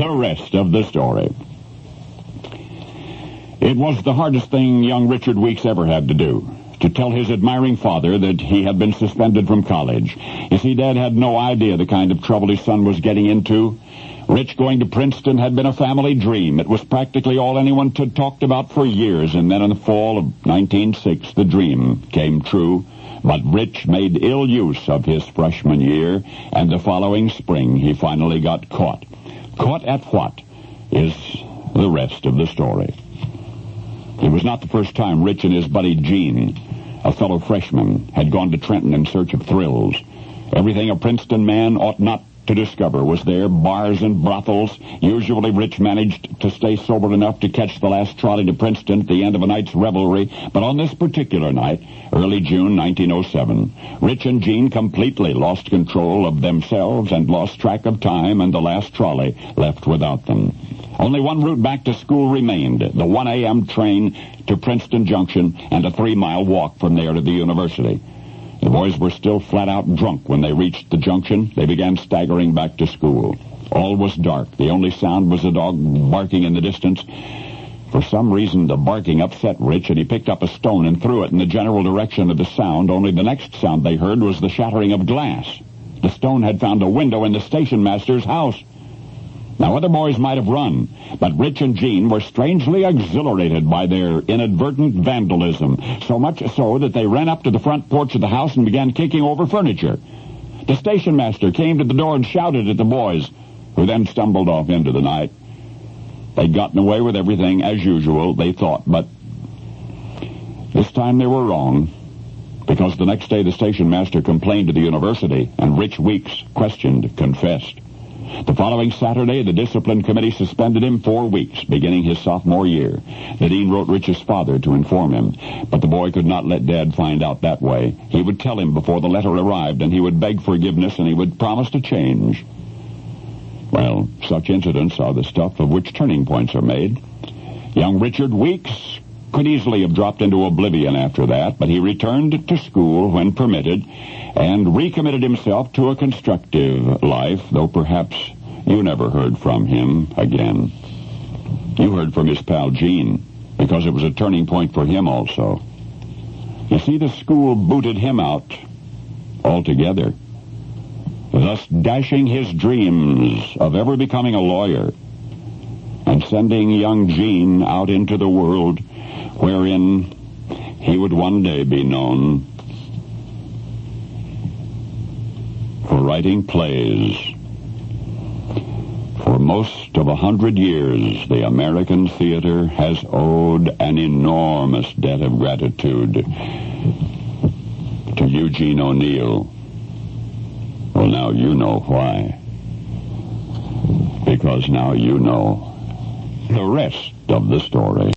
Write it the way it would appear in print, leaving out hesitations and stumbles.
The rest of the story. It was the hardest thing young Richard Weeks ever had to do, to tell his admiring father that he had been suspended from college. You see, Dad had no idea the kind of trouble his son was getting into. Rich going to Princeton had been a family dream. It was practically all anyone had talked about for years, and then in the fall of 1906, the dream came true. But Rich made ill use of his freshman year, and the following spring he finally got caught. Caught at what is the rest of the story. It was not the first time Rich and his buddy Gene, a fellow freshman, had gone to Trenton in search of thrills. Everything a Princeton man ought not to discover was there, bars and brothels. Usually Rich managed to stay sober enough to catch the last trolley to Princeton at the end of a night's revelry, but on this particular night, early June 1907, Rich and Gene completely lost control of themselves and lost track of time, and the last trolley left without them. Only one route back to school remained, the 1 a.m. train to Princeton Junction and a 3-mile walk from there to the university. The boys were still flat-out drunk when they reached the junction. They began staggering back to school. All was dark. The only sound was a dog barking in the distance. For some reason, the barking upset Rich, and he picked up a stone and threw it in the general direction of the sound, only the next sound they heard was the shattering of glass. The stone had found a window in the station master's house. Now, other boys might have run, but Rich and Gene were strangely exhilarated by their inadvertent vandalism, so much so that they ran up to the front porch of the house and began kicking over furniture. The station master came to the door and shouted at the boys, who then stumbled off into the night. They'd gotten away with everything as usual, they thought, but this time they were wrong, because the next day the station master complained to the university, and Rich Weeks, questioned, confessed. The following Saturday, the discipline committee suspended him 4 weeks, beginning his sophomore year. The dean wrote Rich's father to inform him, but the boy could not let Dad find out that way. He would tell him before the letter arrived, and he would beg forgiveness, and he would promise to change. Well, such incidents are the stuff of which turning points are made. Young Richard Weeks could easily have dropped into oblivion after that, but he returned to school when permitted and recommitted himself to a constructive life, though perhaps you never heard from him again. You heard from his pal Gene, because it was a turning point for him also. You see, the school booted him out altogether, thus dashing his dreams of ever becoming a lawyer and sending young Gene out into the world wherein he would one day be known for writing plays. For most of 100 years, the American theater has owed an enormous debt of gratitude to Eugene O'Neill. Well, now you know why. Because now you know the rest of the story.